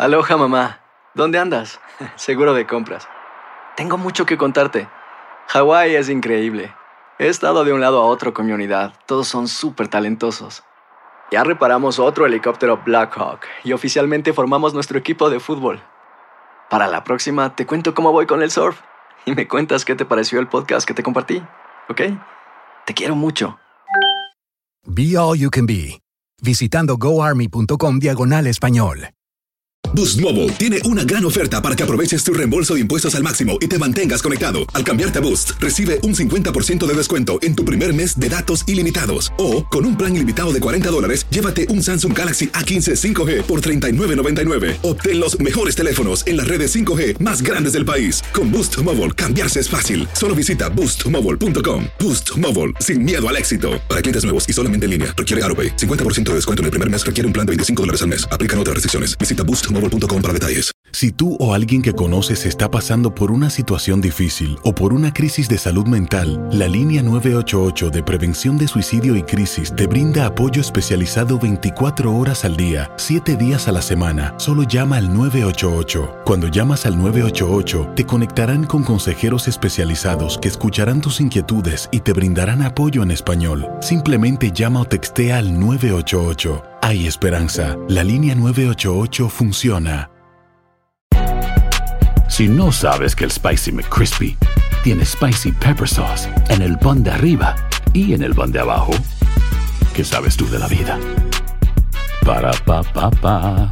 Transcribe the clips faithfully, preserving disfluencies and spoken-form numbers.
Aloha, mamá. ¿Dónde andas? Seguro de compras. Tengo mucho que contarte. Hawái es increíble. He estado de un lado a otro con mi unidad. Todos son súper talentosos. Ya reparamos otro helicóptero Blackhawk y oficialmente formamos nuestro equipo de fútbol. Para la próxima te cuento cómo voy con el surf y me cuentas qué te pareció el podcast que te compartí, ¿ok? Te quiero mucho. Be All You Can Be, visitando goarmy.com diagonal español. Boost Mobile tiene una gran oferta para que aproveches tu reembolso de impuestos al máximo y te mantengas conectado. Al cambiarte a Boost, recibe un cincuenta por ciento de descuento en tu primer mes de datos ilimitados. O, con un plan ilimitado de cuarenta dólares, llévate un Samsung Galaxy A quince cinco G por treinta y nueve noventa y nueve. Obtén los mejores teléfonos en las redes cinco G más grandes del país. Con Boost Mobile, cambiarse es fácil. Solo visita boost mobile punto com. Boost Mobile, sin miedo al éxito. Para clientes nuevos y solamente en línea, requiere AutoPay. cincuenta por ciento de descuento en el primer mes requiere un plan de veinticinco dólares al mes. Aplican otras restricciones. Visita boost mobile punto com para detalles. Si tú o alguien que conoces está pasando por una situación difícil o por una crisis de salud mental, la línea nueve ocho ocho de prevención de suicidio y crisis te brinda apoyo especializado veinticuatro horas al día, siete días a la semana. Solo llama al nueve ocho ocho. Cuando llamas al nueve ocho ocho, te conectarán con consejeros especializados que escucharán tus inquietudes y te brindarán apoyo en español. Simplemente llama o textea al nueve ocho ocho. Hay esperanza. La línea nueve ocho ocho funciona. Si no sabes que el Spicy McCrispy tiene Spicy Pepper Sauce en el pan de arriba y en el pan de abajo, ¿qué sabes tú de la vida? Para, pa, pa, pa.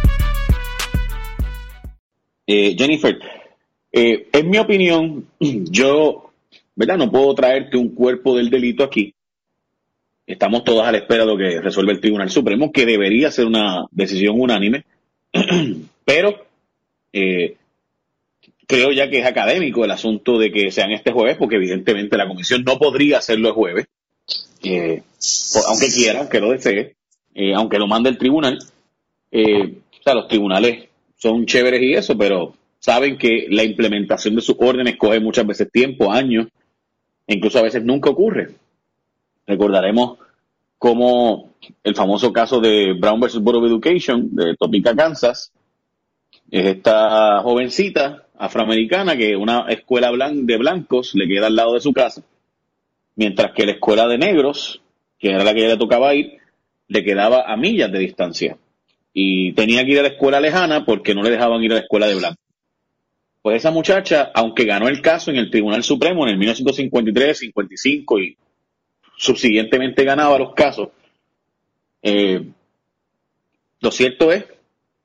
Eh, Jennifer, eh, en mi opinión, yo, ¿verdad? No puedo traerte un cuerpo del delito aquí. Estamos todos a la espera de lo que resuelve el Tribunal Supremo, que debería ser una decisión unánime, pero eh, creo ya que es académico el asunto de que sean este jueves, porque evidentemente la comisión no podría hacerlo el jueves, eh, por, aunque quiera, aunque lo desee, eh, aunque lo mande el tribunal. Eh, o sea, los tribunales son chéveres y eso, pero saben que la implementación de sus órdenes coge muchas veces tiempo, años, e incluso a veces nunca ocurre. Recordaremos como el famoso caso de Brown versus Board of Education de Topeka, Kansas, es esta jovencita afroamericana que una escuela blan- de blancos le queda al lado de su casa, mientras que la escuela de negros, que era la que ella le tocaba ir, le quedaba a millas de distancia. Y tenía que ir a la escuela lejana porque no le dejaban ir a la escuela de blancos. Pues esa muchacha, aunque ganó el caso en el Tribunal Supremo en el mil novecientos cincuenta y tres, cincuenta y cinco y subsiguientemente ganaba los casos, eh, lo cierto es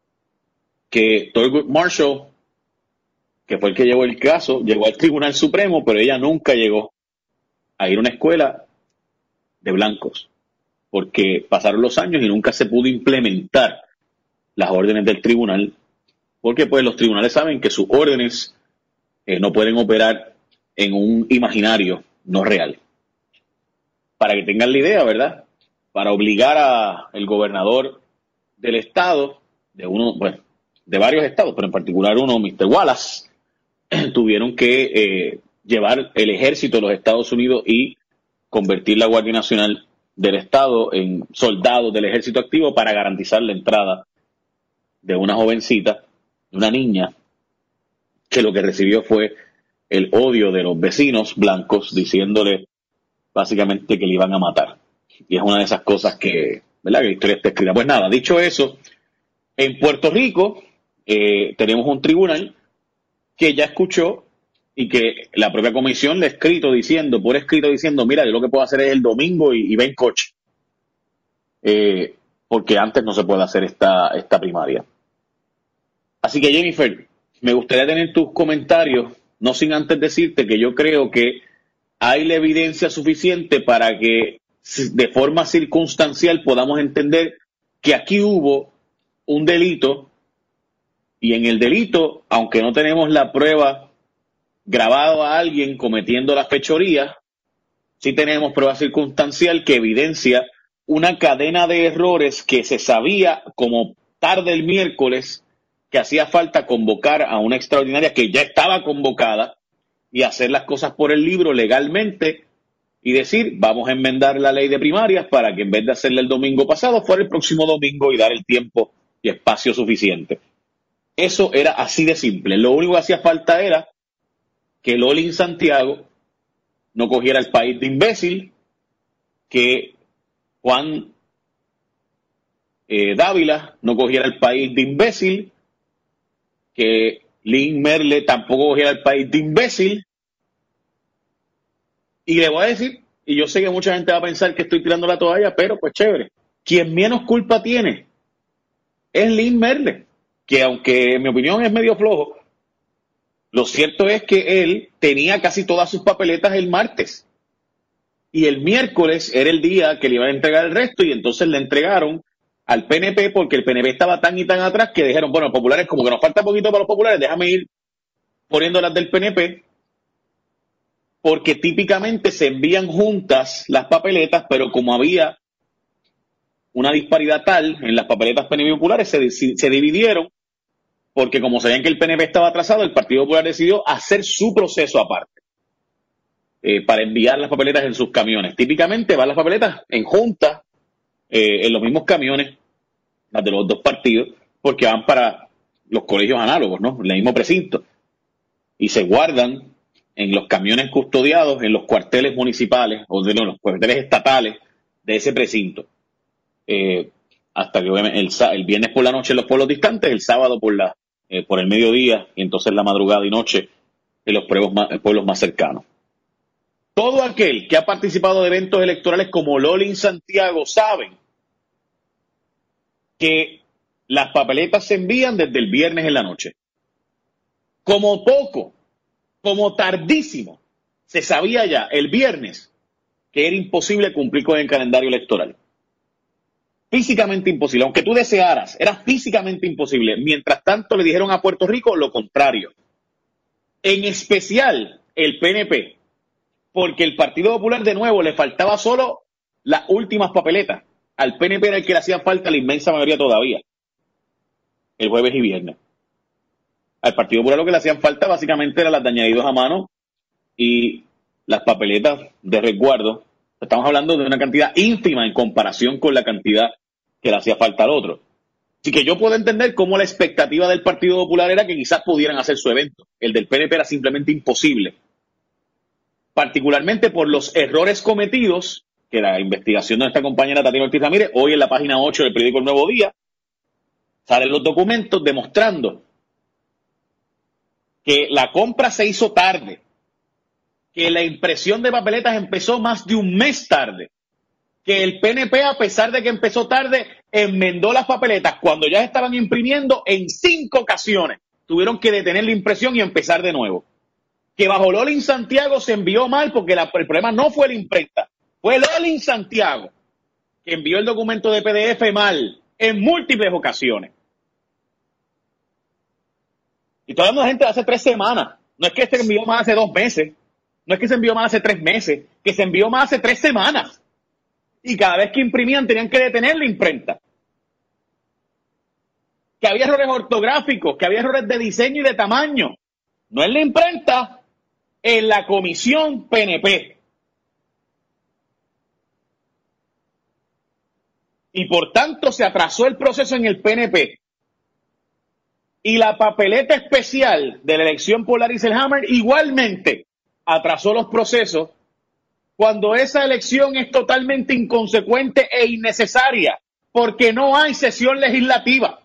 que Thurgood Marshall, que fue el que llevó el caso, llegó al Tribunal Supremo, pero ella nunca llegó a ir a una escuela de blancos, porque pasaron los años y nunca se pudo implementar las órdenes del tribunal, porque pues los tribunales saben que sus órdenes eh, no pueden operar en un imaginario no real. Para que tengan la idea, ¿verdad? Para obligar a el gobernador del estado, de uno, bueno, de varios estados, pero en particular uno, mister Wallace, tuvieron que eh, llevar el ejército de los Estados Unidos y convertir la Guardia Nacional del Estado en soldados del ejército activo para garantizar la entrada de una jovencita, una niña, que lo que recibió fue el odio de los vecinos blancos, diciéndole básicamente que le iban a matar. Y es una de esas cosas que, ¿verdad?, que la historia está escrita. Pues nada, dicho eso, en Puerto Rico eh, tenemos un tribunal que ya escuchó y que la propia comisión le ha escrito diciendo, por escrito diciendo, mira, yo lo que puedo hacer es el domingo y, y ven coche. Eh, porque antes no se puede hacer esta, esta primaria. Así que, Jennifer, me gustaría tener tus comentarios, no sin antes decirte que yo creo que hay la evidencia suficiente para que de forma circunstancial podamos entender que aquí hubo un delito, y en el delito, aunque no tenemos la prueba grabado a alguien cometiendo la fechoría, sí tenemos prueba circunstancial que evidencia una cadena de errores que se sabía como tarde el miércoles que hacía falta convocar a una extraordinaria que ya estaba convocada y hacer las cosas por el libro legalmente y decir, vamos a enmendar la ley de primarias para que en vez de hacerla el domingo pasado, fuera el próximo domingo y dar el tiempo y espacio suficiente. Eso era así de simple. Lo único que hacía falta era que Lolin Santiago no cogiera el país de imbécil, que Juan eh, Dávila no cogiera el país de imbécil, que Lynn Merle tampoco cogiera el país de imbécil. Y le voy a decir, y yo sé que mucha gente va a pensar que estoy tirando la toalla, pero pues chévere, quien menos culpa tiene es Lynn Merle, que aunque en mi opinión es medio flojo, lo cierto es que él tenía casi todas sus papeletas el martes. Y el miércoles era el día que le iban a entregar el resto, y entonces le entregaron al P N P porque el P N P estaba tan y tan atrás que dijeron, bueno, populares, como que nos falta poquito para los populares, déjame ir poniendo las del P N P, porque típicamente se envían juntas las papeletas, pero como había una disparidad tal en las papeletas P N P populares, se, se dividieron, porque como sabían que el P N P estaba atrasado, el Partido Popular decidió hacer su proceso aparte, eh, para enviar las papeletas en sus camiones. Típicamente van las papeletas en juntas, eh, en los mismos camiones, las de los dos partidos, porque van para los colegios análogos, ¿no? En el mismo precinto. Y se guardan en los camiones custodiados en los cuarteles municipales, o de no, los cuarteles estatales de ese precinto. Eh, hasta que el, el viernes por la noche en los pueblos distantes, el sábado por la eh, por el mediodía, y entonces la madrugada y noche en los pueblos más, pueblos más cercanos. Todo aquel que ha participado de eventos electorales como Lolin Santiago saben que las papeletas se envían desde el viernes en la noche. Como poco, como tardísimo, se sabía ya el viernes que era imposible cumplir con el calendario electoral. Físicamente imposible, aunque tú desearas, era físicamente imposible. Mientras tanto le dijeron a Puerto Rico lo contrario. En especial el P N P, porque el Partido Popular de nuevo le faltaba solo las últimas papeletas. Al P N P era el que le hacía falta la inmensa mayoría todavía, el jueves y viernes. Al Partido Popular lo que le hacían falta básicamente eran las de añadidos a mano y las papeletas de resguardo. Estamos hablando de una cantidad ínfima en comparación con la cantidad que le hacía falta al otro. Así que yo puedo entender cómo la expectativa del Partido Popular era que quizás pudieran hacer su evento. El del P N P era simplemente imposible. Particularmente por los errores cometidos, que la investigación de nuestra compañera Tatiana Ortiz Ramírez, hoy en la página ocho del periódico El Nuevo Día, salen los documentos demostrando que la compra se hizo tarde, que la impresión de papeletas empezó más de un mes tarde, que el P N P, a pesar de que empezó tarde, enmendó las papeletas cuando ya estaban imprimiendo en cinco ocasiones. Tuvieron que detener la impresión y empezar de nuevo. Que bajo Lolin Santiago se envió mal porque la, el problema no fue la imprenta, fue Lolin Santiago que envió el documento de P D F mal en múltiples ocasiones. Y estoy hablando de gente de hace tres semanas. No es que se envió más hace dos meses. No es que se envió más hace tres meses. Que se envió más hace tres semanas. Y cada vez que imprimían tenían que detener la imprenta. Que había errores ortográficos, que había errores de diseño y de tamaño. No en la imprenta, en la comisión P N P. Y por tanto se atrasó el proceso en el P N P. Y la papeleta especial de la elección por Larry Selhammer igualmente atrasó los procesos cuando esa elección es totalmente inconsecuente e innecesaria porque no hay sesión legislativa.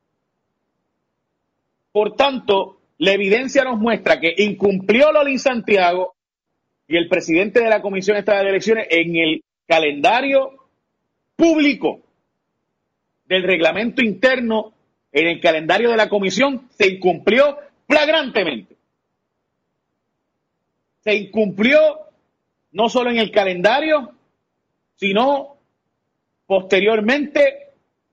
Por tanto, la evidencia nos muestra que incumplió Lolin Santiago y el presidente de la Comisión Estatal de Elecciones en el calendario público del reglamento interno. En el calendario de la comisión se incumplió flagrantemente. Se incumplió no solo en el calendario, sino posteriormente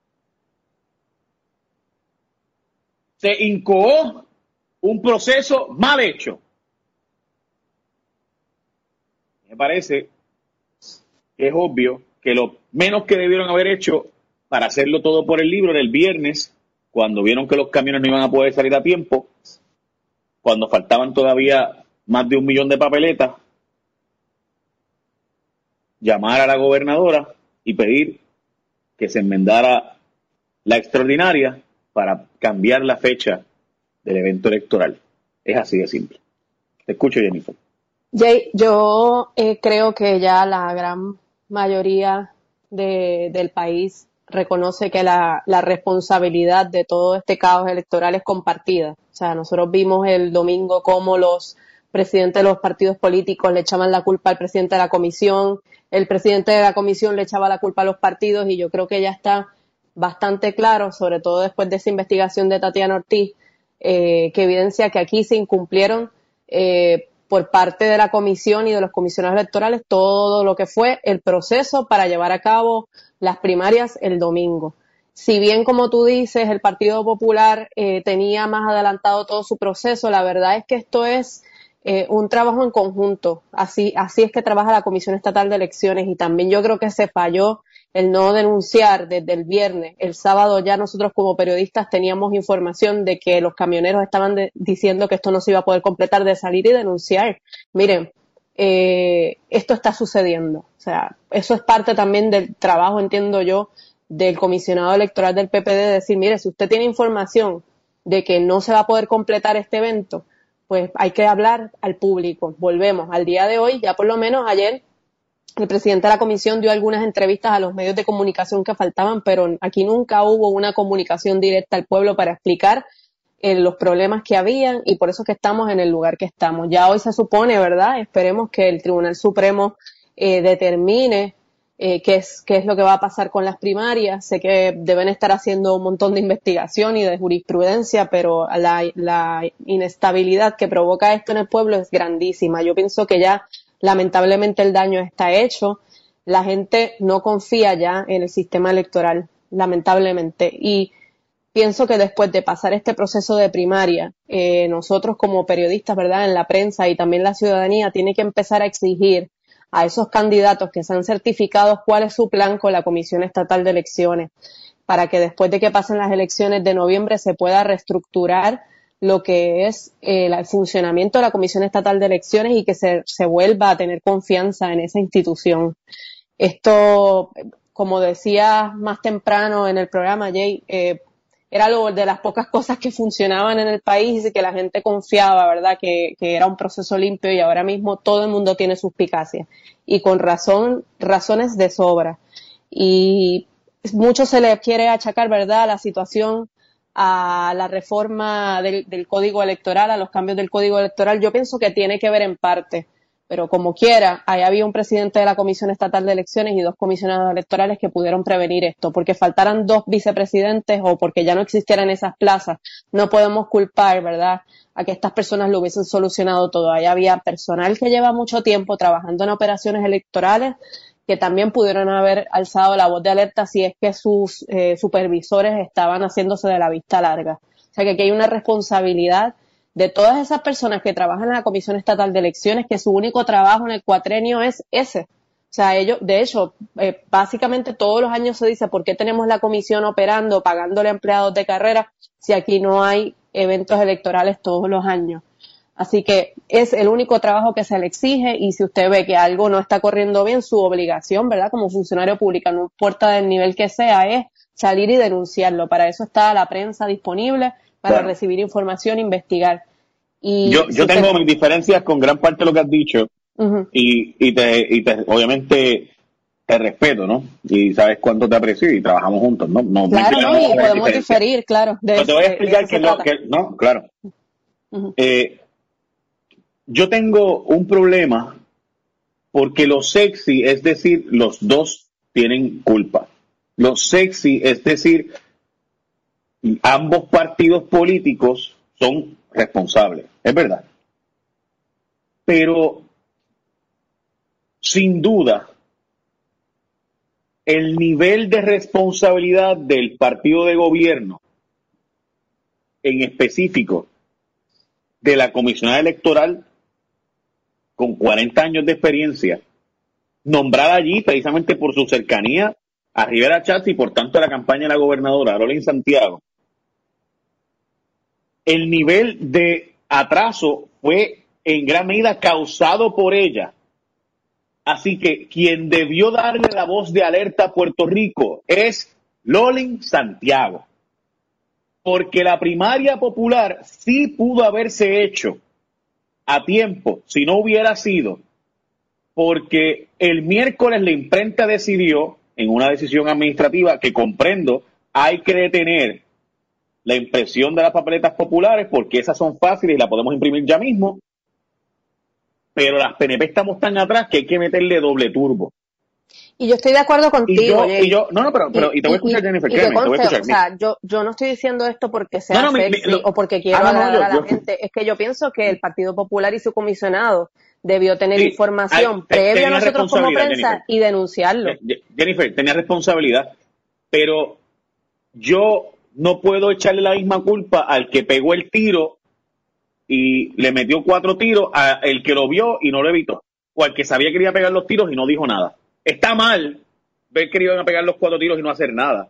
se incoó un proceso mal hecho. Me parece que es obvio que lo menos que debieron haber hecho para hacerlo todo por el libro era el viernes, cuando vieron que los camiones no iban a poder salir a tiempo, cuando faltaban todavía más de un millón de papeletas, llamar a la gobernadora y pedir que se enmendara la extraordinaria para cambiar la fecha del evento electoral. Es así de simple. Te escucho, Jennifer. Jay, yo eh, creo que ya la gran mayoría de, del país reconoce que la, la responsabilidad de todo este caos electoral es compartida. O sea, nosotros vimos el domingo cómo los presidentes de los partidos políticos le echaban la culpa al presidente de la comisión, el presidente de la comisión le echaba la culpa a los partidos, y yo creo que ya está bastante claro, sobre todo después de esa investigación de Tatiana Ortiz, eh, que evidencia que aquí se incumplieron eh, por parte de la comisión y de los comisionados electorales todo lo que fue el proceso para llevar a cabo las primarias el domingo. Si bien, como tú dices, el Partido Popular eh, tenía más adelantado todo su proceso, la verdad es que esto es eh, un trabajo en conjunto. Así, así es que trabaja la Comisión Estatal de Elecciones, y también yo creo que se falló el no denunciar desde el viernes. El sábado ya nosotros como periodistas teníamos información de que los camioneros estaban de, diciendo que esto no se iba a poder completar, de salir y denunciar. Miren, eh, esto está sucediendo. O sea, eso es parte también del trabajo, entiendo yo, del comisionado electoral del P P D, de decir, mire, si usted tiene información de que no se va a poder completar este evento, pues hay que hablar al público. Volvemos al día de hoy, ya por lo menos ayer el presidente de la comisión dio algunas entrevistas a los medios de comunicación que faltaban, pero aquí nunca hubo una comunicación directa al pueblo para explicar eh, los problemas que habían, y por eso es que estamos en el lugar que estamos. Ya hoy se supone, ¿verdad? Esperemos que el Tribunal Supremo eh, determine eh, qué es, qué es lo que va a pasar con las primarias. Sé que deben estar haciendo un montón de investigación y de jurisprudencia, pero la, la inestabilidad que provoca esto en el pueblo es grandísima. Yo pienso que ya lamentablemente el daño está hecho. La gente no confía ya en el sistema electoral, lamentablemente. Y pienso que después de pasar este proceso de primaria, eh, nosotros como periodistas, ¿verdad?, en la prensa y también la ciudadanía, tiene que empezar a exigir a esos candidatos que sean certificados cuál es su plan con la Comisión Estatal de Elecciones, para que después de que pasen las elecciones de noviembre se pueda reestructurar lo que es eh, el funcionamiento de la Comisión Estatal de Elecciones, y que se, se vuelva a tener confianza en esa institución. Esto, como decía más temprano en el programa, Jay, eh, era algo de las pocas cosas que funcionaban en el país y que la gente confiaba, ¿verdad?, que, que era un proceso limpio, y ahora mismo todo el mundo tiene suspicacias, y con razón, razones de sobra. Y mucho se le quiere achacar, ¿verdad?, la situación a la reforma del, del Código Electoral, a los cambios del Código Electoral. Yo pienso que tiene que ver en parte, pero como quiera, ahí había un presidente de la Comisión Estatal de Elecciones y dos comisionados electorales que pudieron prevenir esto. Porque faltaran dos vicepresidentes o porque ya no existieran esas plazas, no podemos culpar, ¿verdad?, a que estas personas lo hubiesen solucionado todo. Ahí había personal que lleva mucho tiempo trabajando en operaciones electorales, que también pudieron haber alzado la voz de alerta si es que sus eh, supervisores estaban haciéndose de la vista larga. O sea que aquí hay una responsabilidad de todas esas personas que trabajan en la Comisión Estatal de Elecciones, que su único trabajo en el cuatrenio es ese. O sea, ellos, de hecho, eh, básicamente todos los años se dice, ¿por qué tenemos la comisión operando, pagándole a empleados de carrera, si aquí no hay eventos electorales todos los años? Así que es el único trabajo que se le exige, y si usted ve que algo no está corriendo bien, su obligación, ¿verdad?, como funcionario público, no importa del nivel que sea, es salir y denunciarlo. Para eso está la prensa disponible, para bueno. recibir información, investigar. Y yo yo si tengo usted... mis diferencias con gran parte de lo que has dicho, uh-huh. y, y, te, y te, obviamente te respeto, ¿no? Y sabes cuánto te aprecio y trabajamos juntos, ¿no? no claro, no, y podemos diferir, claro. De, no te voy a explicar que, lo, que no, claro. Uh-huh. Eh, Yo tengo un problema porque lo sexy, es decir, los dos tienen culpa. Lo sexy, es decir, ambos partidos políticos son responsables, es verdad. Pero, sin duda, el nivel de responsabilidad del partido de gobierno, en específico, de la comisionada electoral, con cuarenta años de experiencia, nombrada allí precisamente por su cercanía a Rivera Schatz y por tanto a la campaña de la gobernadora Arolín Santiago. El nivel de atraso fue en gran medida causado por ella. Así que quien debió darle la voz de alerta a Puerto Rico es Lolin Santiago. porque la primaria popular sí pudo haberse hecho a tiempo si no hubiera sido porque el miércoles la imprenta decidió, en una decisión administrativa que comprendo, hay que detener la impresión de las papeletas populares porque esas son fáciles y las podemos imprimir ya mismo, pero las P N P estamos tan atrás que hay que meterle doble turbo. Y yo estoy de acuerdo contigo. Y yo, y yo no, no, pero, pero y, y te voy a escuchar, y, Jennifer, y créeme, conste, te voy a escuchar. O sea, yo, yo no estoy diciendo esto porque sea no, no, sexy mi, mi, lo, o porque quiero ah, no, agradar no, yo, a la yo, gente. Es que yo pienso que el Partido Popular y su comisionado debió tener sí, información hay, previa a nosotros como prensa Jennifer, y denunciarlo. Jennifer, tenía responsabilidad, pero yo no puedo echarle la misma culpa al que pegó el tiro y le metió cuatro tiros a el que lo vio y no lo evitó, o al que sabía que iba a pegar los tiros y no dijo nada. Está mal ver que iban a pegar los cuatro tiros y no hacer nada,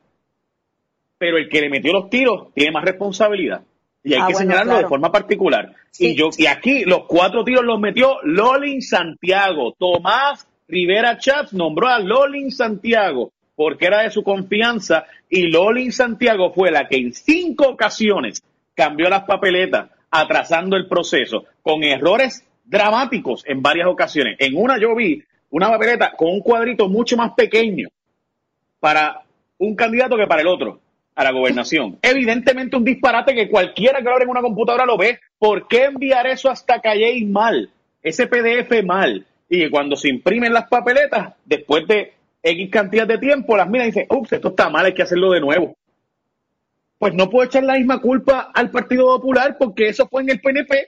pero el que le metió los tiros tiene más responsabilidad y hay ah, que bueno, señalarlo claro. de forma particular. Sí. Y yo y aquí los cuatro tiros los metió Lolin Santiago. Tomás Rivera Chats nombró a Lolin Santiago porque era de su confianza y Lolin Santiago fue la que en cinco ocasiones cambió las papeletas, atrasando el proceso, con errores dramáticos en varias ocasiones. En una yo vi una papeleta con un cuadrito mucho más pequeño para un candidato que para el otro a la gobernación. Evidentemente un disparate que cualquiera que lo abra en una computadora lo ve. ¿Por qué enviar eso hasta Calle mal? Ese P D F mal. Y que cuando se imprimen las papeletas, después de X cantidad de tiempo, las mira y dice, ups, esto está mal, hay que hacerlo de nuevo. Pues no puedo echar la misma culpa al Partido Popular porque eso fue en el P N P.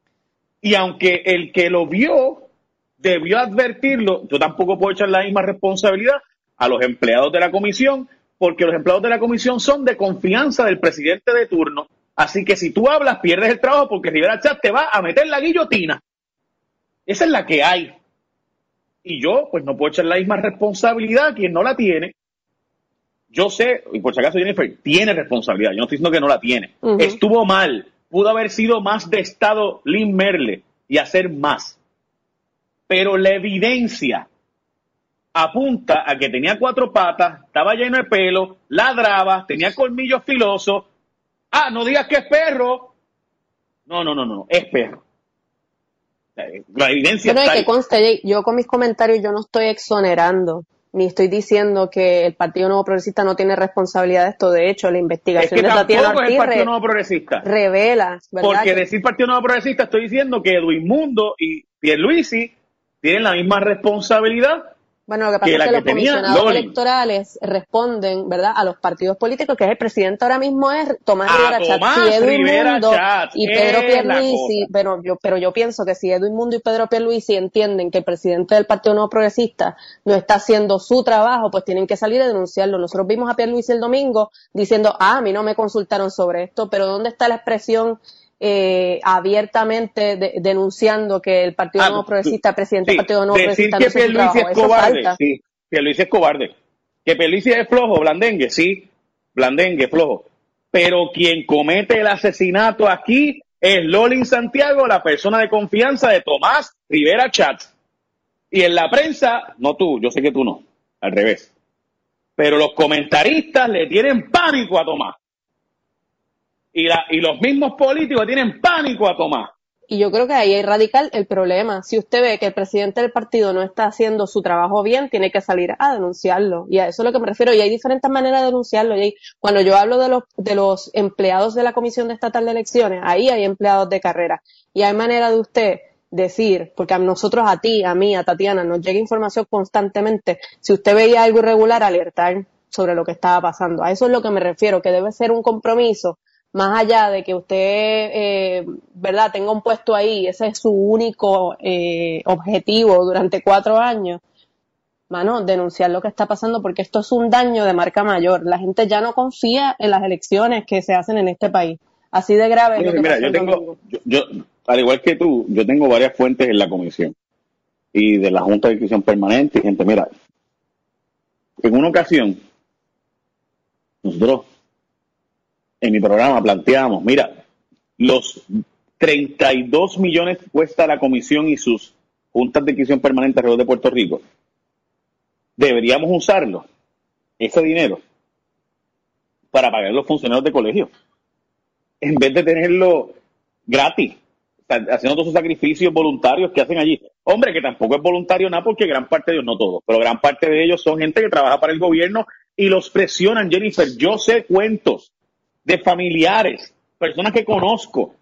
Y aunque el que lo vio debió advertirlo, yo tampoco puedo echar la misma responsabilidad a los empleados de la comisión, porque los empleados de la comisión son de confianza del presidente de turno. Así que si tú hablas, pierdes el trabajo porque Rivera Chat te va a meter la guillotina. Esa es la que hay. Y yo, pues no puedo echar la misma responsabilidad a quien no la tiene. Yo sé, y por si acaso Jennifer tiene responsabilidad, yo no estoy diciendo que no la tiene. Uh-huh. Estuvo mal, pudo haber sido más de Estado Lynn Merle y hacer más. Pero la evidencia apunta a que tenía cuatro patas, estaba lleno de pelo, ladraba, tenía colmillos filosos. Ah, no digas que es perro. No, no, no, no, es perro. La evidencia bueno, está y que ahí. conste, yo con mis comentarios yo no estoy exonerando, ni estoy diciendo que el Partido Nuevo Progresista no tiene responsabilidad de esto. De hecho, la investigación es que de Tatiana Ortiz es el Partido Nuevo Progresista. revela, ¿verdad? Porque que... decir Partido Nuevo Progresista, estoy diciendo que Edwin Mundo y Pierluisi tienen la misma responsabilidad. Bueno, lo que pasa que es que, que los comisionados electorales responden, ¿verdad?, a los partidos políticos, que es el presidente ahora mismo es Tomás a Rivera Chatz, si Edwin Mundo Chatz, y Pedro Pierluisi, pero yo, pero yo pienso que si Edwin Mundo y Pedro Pierluisi entienden que el presidente del Partido Nuevo Progresista no está haciendo su trabajo, pues tienen que salir a denunciarlo. Nosotros vimos a Pierluisi el domingo diciendo, ah, a mí no me consultaron sobre esto, pero ¿dónde está la expresión Eh, abiertamente de, denunciando que el Partido ah, Nuevo Progresista, el presidente sí, del Partido Nuevo Progresista, decir que Pierluisi es cobarde, falta. sí, Pierluisi es cobarde, que Pierluisi es flojo, blandengue, sí, blandengue, flojo, pero quien comete el asesinato aquí es Lolin Santiago, la persona de confianza de Tomás Rivera Chatz, y en la prensa, no tú, yo sé que tú no, al revés, pero los comentaristas le tienen pánico a Tomás. Y, la, y los mismos políticos tienen pánico a Tomás. Y yo creo que ahí es radical el problema. Si usted ve que el presidente del partido no está haciendo su trabajo bien, tiene que salir a denunciarlo. Y a eso es lo que me refiero. Y hay diferentes maneras de denunciarlo. Y cuando yo hablo de los, de los empleados de la Comisión Estatal de Elecciones, ahí hay empleados de carrera. Y hay manera de usted decir, porque a nosotros, a ti, a mí, a Tatiana, nos llega información constantemente. Si usted veía algo irregular, alertar sobre lo que estaba pasando. A eso es lo que me refiero, que debe ser un compromiso. Más allá de que usted, eh, ¿verdad?, tenga un puesto ahí, ese es su único eh, objetivo durante cuatro años, mano, denunciar lo que está pasando, porque esto es un daño de marca mayor. La gente ya no confía en las elecciones que se hacen en este país. Así de grave es lo que Mira, pasó yo el tengo, domingo. yo, yo, al igual que tú, yo tengo varias fuentes en la comisión y de la Junta de Inscripción Permanente y gente, mira, en una ocasión, nosotros en mi programa planteamos, mira, los treinta y dos millones que cuesta la comisión y sus juntas de inscripción permanente alrededor de Puerto Rico, deberíamos usarlo, ese dinero, para pagar los funcionarios de colegio. en vez de tenerlo gratis, haciendo todos esos sacrificios voluntarios que hacen allí. Hombre, que tampoco es voluntario nada, porque gran parte de ellos, no todos, pero gran parte de ellos son gente que trabaja para el gobierno y los presionan, Jennifer. Yo sé cuentos de familiares, personas que conozco,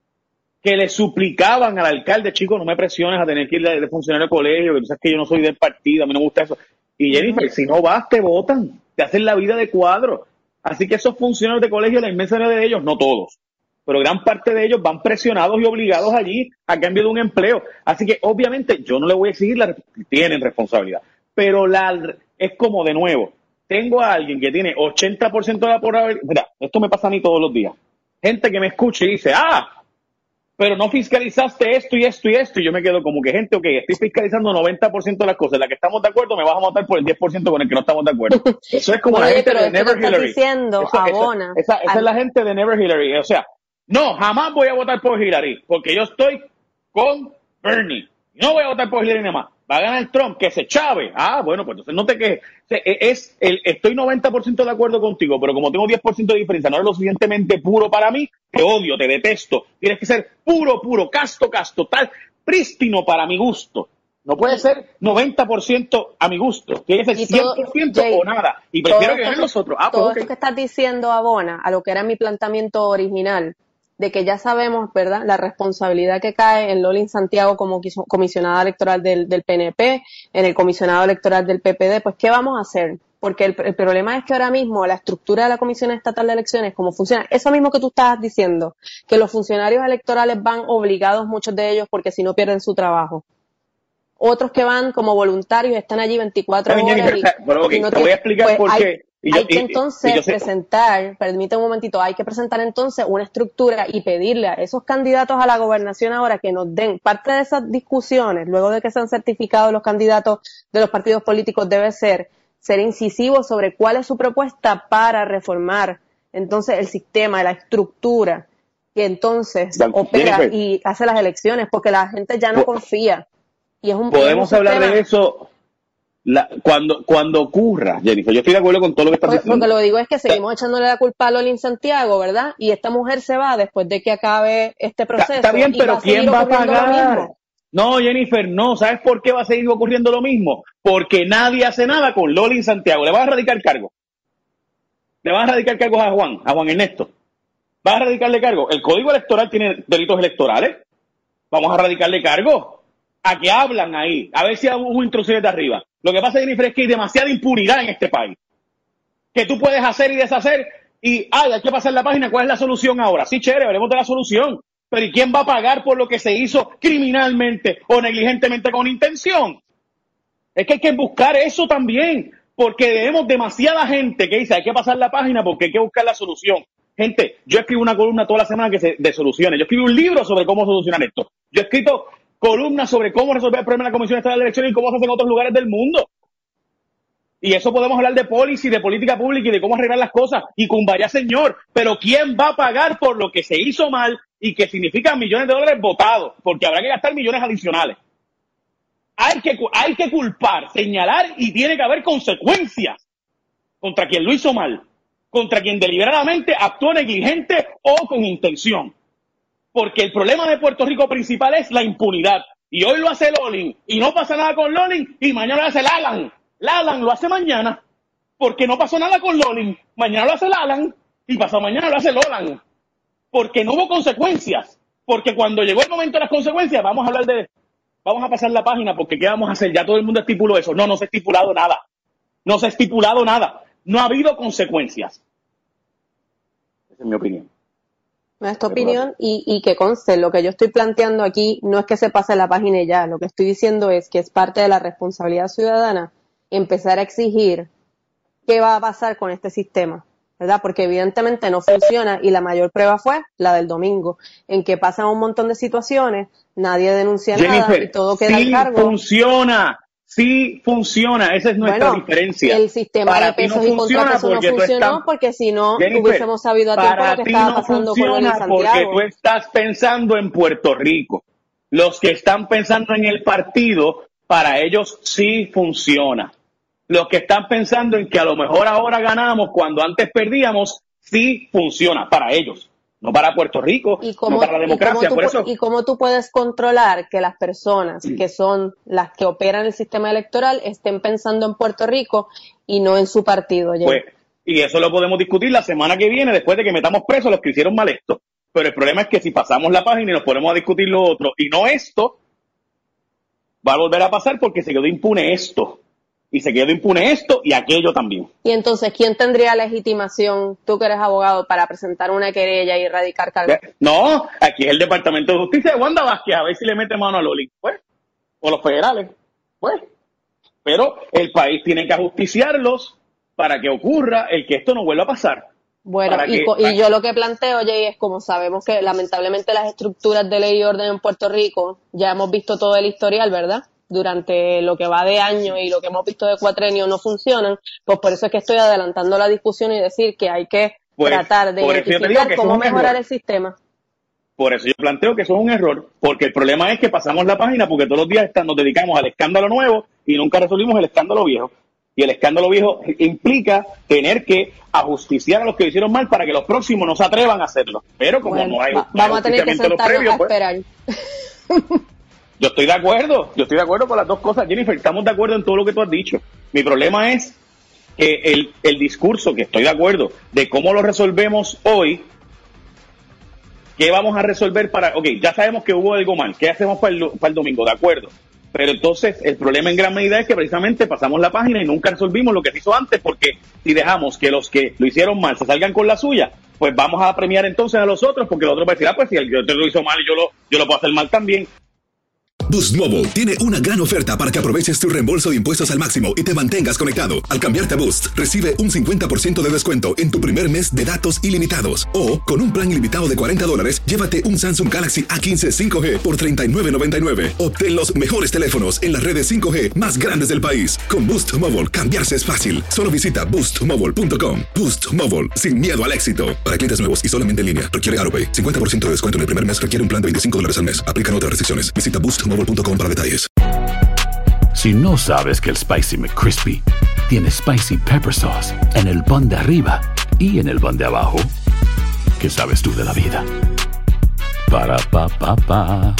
que le suplicaban al alcalde: chico, no me presiones a tener que ir de, de funcionario de colegio, que tú sabes que yo no soy del partido, a mí no me gusta eso. Y Jennifer, si no vas, te votan, te hacen la vida de cuadro. Así que esos funcionarios de colegio, la inmensa mayoría de ellos, no todos, pero gran parte de ellos van presionados y obligados allí a cambio de un empleo. Así que obviamente yo no le voy a exigir, la, tienen responsabilidad, pero la, es como de nuevo, tengo a alguien que tiene ochenta por ciento de la población. Mira, esto me pasa a mí todos los días. Gente que me escucha y dice: ah, pero no fiscalizaste esto y esto y esto. Y yo me quedo como que, gente, ok, estoy fiscalizando noventa por ciento de las cosas. En la que estamos de acuerdo, me vas a votar por el diez por ciento con el que no estamos de acuerdo. Eso es como Oye, la gente pero de Never Hillary. Diciendo, Eso, abona, esa, esa, esa al... es la gente de Never Hillary. O sea, no, jamás voy a votar por Hillary, porque yo estoy con Bernie. No voy a votar por Hillary nada más. Va a ganar Trump, que se chave. Ah, bueno, pues entonces no te quejes. O sea, es el, estoy noventa por ciento de acuerdo contigo, pero como tengo diez por ciento de diferencia, no eres lo suficientemente puro para mí, te odio, te detesto. Tienes que ser puro, puro, casto, casto, tal, prístino para mi gusto. No puede ser noventa por ciento a mi gusto. Tiene que ser cien por ciento o nada. Y prefiero que ganen los otros. Ah, todo pues, okay. Esto que estás diciendo abona a lo que era mi planteamiento original, de que ya sabemos, ¿verdad?, la responsabilidad que cae en Lolin Santiago como comisionada electoral del, del P N P, en el comisionado electoral del P P D. Pues, ¿qué vamos a hacer? Porque el, el problema es que ahora mismo la estructura de la Comisión Estatal de Elecciones, como funciona, eso mismo que tú estabas diciendo, que los funcionarios electorales van obligados, muchos de ellos, porque si no pierden su trabajo. Otros que van como voluntarios, están allí veinticuatro horas. Y, pero, okay, y no te voy a explicar pues, por hay, qué. Y hay yo, que y, entonces y presentar, permíteme un momentito, hay que presentar entonces una estructura y pedirle a esos candidatos a la gobernación ahora que nos den parte de esas discusiones, luego de que sean certificados los candidatos de los partidos políticos, debe ser ser incisivos sobre cuál es su propuesta para reformar entonces el sistema, la estructura que entonces Dan, opera Jennifer, y hace las elecciones, porque la gente ya no confía. Y es un, podemos es un hablar sistema. de eso la, cuando cuando ocurra, Jennifer. Yo estoy de acuerdo con todo lo que estás Porque, diciendo. porque lo que digo es que seguimos echándole la culpa a Lolin Santiago, ¿verdad? Y esta mujer se va después de que acabe este proceso. Está, está bien, pero va ¿quién va a pagar? No, Jennifer, no. ¿Sabes por qué va a seguir ocurriendo lo mismo? Porque nadie hace nada con Lolin Santiago. Le vas a radicar cargo. Le vas a radicar cargos a Juan, a Juan Ernesto. ¿Vas a radicarle cargo? El Código Electoral tiene delitos electorales. Vamos a radicarle cargo. ¿A qué hablan ahí? A ver si hubo intrusiones de arriba. Lo que pasa, Jennifer, es que hay demasiada impunidad en este país. Que tú puedes hacer y deshacer y, ay, hay que pasar la página. ¿Cuál es la solución ahora? Sí, chévere, veremos de la solución. Pero ¿y quién va a pagar por lo que se hizo criminalmente o negligentemente con intención? Es que hay que buscar eso también, porque tenemos demasiada gente que dice hay que pasar la página porque hay que buscar la solución. Gente, yo escribo una columna toda la semana que se, de soluciones. Yo escribo un libro sobre cómo solucionar esto. Yo he escrito columnas sobre cómo resolver el problema de la Comisión Estatal de Elecciones y cómo se hace en otros lugares del mundo. Y eso podemos hablar de policy, de política pública y de cómo arreglar las cosas. Y con vaya señor, pero ¿quién va a pagar por lo que se hizo mal y que significa millones de dólares votados? Porque habrá que gastar millones adicionales. Hay que, hay que culpar, señalar y tiene que haber consecuencias contra quien lo hizo mal, contra quien deliberadamente actuó negligente o con intención. Porque el problema de Puerto Rico principal es la impunidad. Y hoy lo hace Lolin y no pasa nada con Lolin y mañana lo hace Lalan. Lalan lo hace mañana porque no pasó nada con Lolin. Mañana lo hace Lalan y pasado mañana lo hace Lolan. Porque no hubo consecuencias. Porque cuando llegó el momento de las consecuencias, vamos a hablar de... Vamos a pasar la página porque ¿qué vamos a hacer? Ya todo el mundo estipuló eso. No, no se ha estipulado nada. No se ha estipulado nada. No ha habido consecuencias. Esa es mi opinión. Es tu opinión y, y que conste, lo que yo estoy planteando aquí no es que se pase la página y ya. Lo que estoy diciendo es que es parte de la responsabilidad ciudadana empezar a exigir qué va a pasar con este sistema, ¿verdad? Porque evidentemente no funciona y la mayor prueba fue la del domingo, en que pasan un montón de situaciones, nadie denuncia Jennifer, nada y todo queda sí al cargo. funciona, sí funciona, esa es nuestra bueno, diferencia. El sistema para de pesos no y contrapesos no funcionó estás, porque si no Jennifer, hubiésemos sabido a tiempo lo que estaba no pasando con Lolin Santiago. Porque tú estás pensando en Puerto Rico. Los que están pensando en el partido, para ellos sí funciona. Los que están pensando en que a lo mejor ahora ganamos cuando antes perdíamos, sí funciona para ellos. no para Puerto Rico, ¿Y cómo, no para la democracia. ¿y cómo, por tú, eso, ¿Y cómo tú puedes controlar que las personas que son las que operan el sistema electoral estén pensando en Puerto Rico y no en su partido? Jay? Pues, y eso lo podemos discutir la semana que viene, después de que metamos presos a los que hicieron mal esto. Pero el problema es que si pasamos la página y nos ponemos a discutir lo otro, y no esto, va a volver a pasar porque se quedó impune esto. Y se quedó impune esto y aquello también. Y entonces, ¿quién tendría legitimación, tú que eres abogado, para presentar una querella y erradicar cargos? No, aquí es el Departamento de Justicia de Wanda Vázquez, a ver si le mete mano a Loli, pues, o los federales, pues. Pero el país tiene que ajusticiarlos para que ocurra el que esto no vuelva a pasar. Bueno, y, que, y yo lo que planteo, Jay, es como sabemos que lamentablemente las estructuras de ley y orden en Puerto Rico, ya hemos visto todo el historial, ¿verdad? Durante lo que va de año y lo que hemos visto de cuatrenio no funcionan, pues por eso es que estoy adelantando la discusión y decir que hay que pues, tratar de identificar cómo mejorar el sistema. Por eso yo planteo que eso es un error, porque el problema es que pasamos la página porque todos los días nos dedicamos al escándalo nuevo y nunca resolvimos el escándalo viejo. Y el escándalo viejo implica tener que ajusticiar a los que lo hicieron mal para que los próximos no se atrevan a hacerlo. Pero como bueno, no hay... Va, vamos a tener que sentarnos previos, a esperar. Pues, yo estoy de acuerdo, yo estoy de acuerdo con las dos cosas, Jennifer, estamos de acuerdo en todo lo que tú has dicho. Mi problema es que el, el discurso, que estoy de acuerdo, de cómo lo resolvemos hoy, ¿qué vamos a resolver para...? Ok, ya sabemos que hubo algo mal, ¿qué hacemos para el, para el domingo? De acuerdo. Pero entonces el problema en gran medida es que precisamente pasamos la página y nunca resolvimos lo que se hizo antes, porque si dejamos que los que lo hicieron mal se salgan con la suya, pues vamos a premiar entonces a los otros, porque los otros van a decir, ah, pues si el que lo hizo mal y yo lo, yo lo puedo hacer mal también. Boost Mobile tiene una gran oferta para que aproveches tu reembolso de impuestos al máximo y te mantengas conectado. Al cambiarte a Boost, recibe un cincuenta por ciento de descuento en tu primer mes de datos ilimitados. O, con un plan ilimitado de cuarenta dólares, llévate un Samsung Galaxy A quince cinco G por treinta y nueve noventa y nueve. Obtén los mejores teléfonos en las redes cinco G más grandes del país. Con Boost Mobile, cambiarse es fácil. Solo visita boost mobile punto com. Boost Mobile, sin miedo al éxito. Para clientes nuevos y solamente en línea, requiere AutoPay. cincuenta por ciento de descuento en el primer mes requiere un plan de veinticinco dólares al mes. Aplican otras restricciones. Visita boost mobile punto com para detalles. Si no sabes que el Spicy McCrispy tiene Spicy Pepper Sauce en el pan de arriba y en el pan de abajo, ¿qué sabes tú de la vida? Para, pa, pa, pa.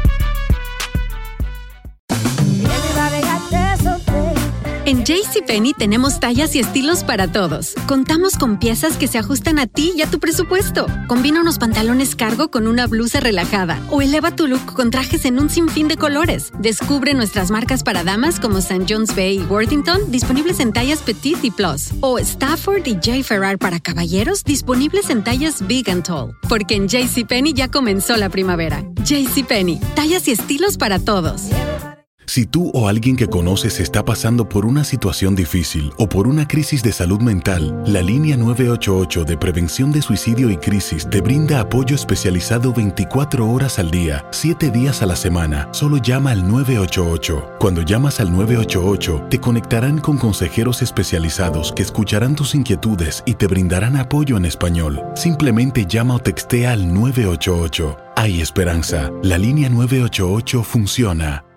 En JCPenney tenemos tallas y estilos para todos. Contamos con piezas que se ajustan a ti y a tu presupuesto. Combina unos pantalones cargo con una blusa relajada o eleva tu look con trajes en un sinfín de colores. Descubre nuestras marcas para damas como Saint John's Bay y Worthington, disponibles en tallas Petite y Plus. O Stafford y J. Ferrar para caballeros, disponibles en tallas Big and Tall. Porque en JCPenney ya comenzó la primavera. JCPenney, tallas y estilos para todos. Si tú o alguien que conoces está pasando por una situación difícil o por una crisis de salud mental, la línea nueve ocho ocho de Prevención de Suicidio y Crisis te brinda apoyo especializado veinticuatro horas al día, siete días a la semana. Solo llama al nueve ocho ocho. Cuando llamas al nueve ocho ocho, te conectarán con consejeros especializados que escucharán tus inquietudes y te brindarán apoyo en español. Simplemente llama o textea al nueve ocho ocho. Hay esperanza. La línea nueve ocho ocho funciona.